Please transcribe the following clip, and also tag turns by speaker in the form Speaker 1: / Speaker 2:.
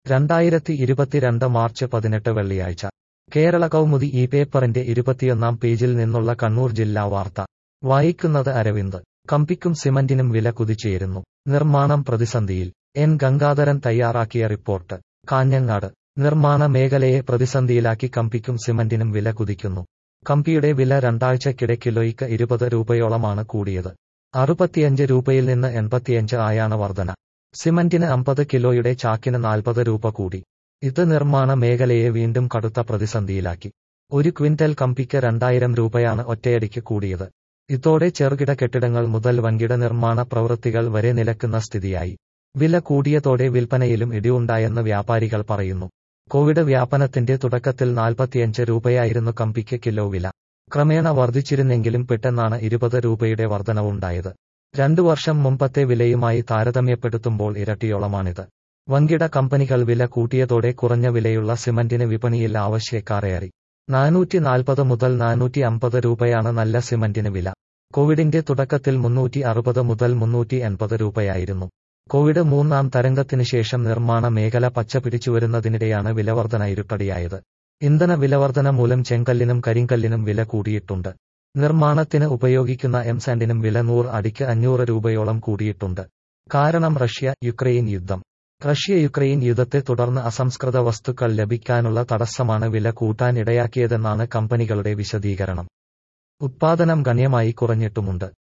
Speaker 1: 2022 March 18 വെള്ളിയാഴ്ച കേരള കൗമുദി ഈ പേപ്പറിന്റെ 21 പേജിൽ നിന്നുള്ള കണ്ണൂർ ജില്ലാ വാർത്ത വായിക്കുന്നത് അരവിന്ദ്. കമ്പിക്കും സിമന്റിനും വില കുതിച്ചുയരുന്നു. നിർമ്മാണം പ്രതിസന്ധിയിൽ. എൻ ഗംഗാധരൻ തയ്യാറാക്കിയ റിപ്പോർട്ട്. കാഞ്ഞങ്ങാട്. നിർമ്മാണ മേഖലയെ പ്രതിസന്ധിയിലാക്കി കമ്പിക്കും സിമന്റിനും വില കുതിക്കുന്നു. കമ്പിയുടെ വില രണ്ടാഴ്ചക്കിടെ കിലോയ്ക്ക് 20 രൂപയോളമാണ് കൂടിയത്. 65 രൂപയിൽ നിന്ന് 85 ആയാണ് വർധന. സിമന്റിന് 50 കിലോയുടെ ചാക്കിന് 40 രൂപ കൂടി. ഇത് നിർമ്മാണ മേഖലയെ വീണ്ടും കടുത്ത പ്രതിസന്ധിയിലാക്കി. ഒരു ക്വിന്റൽ കമ്പിക്ക് 2000 രൂപയാണ് ഒറ്റയടിക്ക് കൂടിയത്. ഇതോടെ ചെറുകിട കെട്ടിടങ്ങൾ മുതൽ വൻകിട നിർമ്മാണ പ്രവൃത്തികൾ വരെ നിലക്കുന്ന സ്ഥിതിയായി. വില കൂടിയതോടെ വിൽപ്പനയിലും ഇടിവുണ്ടായെന്ന് വ്യാപാരികൾ പറയുന്നു. കോവിഡ് വ്യാപനത്തിന്റെ തുടക്കത്തിൽ 45 രൂപയായിരുന്നു കമ്പിക്ക് കിലോ വില. ക്രമേണ വർദ്ധിച്ചിരുന്നെങ്കിലും പെട്ടെന്നാണ് 20 രൂപയുടെ വർധനവുണ്ടായത്. 2 വർഷം മുമ്പത്തെ വിലയുമായി താരതമ്യപ്പെടുത്തുമ്പോൾ ഇരട്ടിയോളമാണിത്. വൻകിട കമ്പനികൾ വില കൂട്ടിയതോടെ കുറഞ്ഞ വിലയുള്ള സിമന്റിന് വിപണിയിൽ ആവശ്യക്കാരേറി. 440 മുതൽ 450 രൂപയാണ് നല്ല സിമന്റിന് വില. കോവിഡിന്റെ തുടക്കത്തിൽ 360 മുതൽ 380 രൂപയായിരുന്നു. കോവിഡ് മൂന്നാം തരംഗത്തിന് ശേഷം നിർമ്മാണ മേഖല പച്ചപിടിച്ചുവരുന്നതിനിടെയാണ് വിലവർധന ഇരുട്ടടിയായത്. ഇന്ധന വിലവർധന മൂലം ചെങ്കല്ലിനും കരിങ്കല്ലിനും വില കൂടിയിട്ടുണ്ട്. നിർമ്മാണത്തിന് ഉപയോഗിക്കുന്ന എംസാൻഡിനും വില 100 അടിക്ക് 500 രൂപയോളം കൂടിയിട്ടുണ്ട്. കാരണം റഷ്യ-യുക്രൈൻ യുദ്ധം. റഷ്യ-യുക്രൈൻ യുദ്ധത്തെ തുടർന്ന് അസംസ്കൃത വസ്തുക്കൾ ലഭിക്കാനുള്ള തടസ്സമാണ് വില കൂട്ടാൻ ഇടയാക്കിയതെന്നാണ് കമ്പനികളുടെ വിശദീകരണം. ഉത്പാദനം ഗണ്യമായി കുറഞ്ഞിട്ടുമുണ്ട്.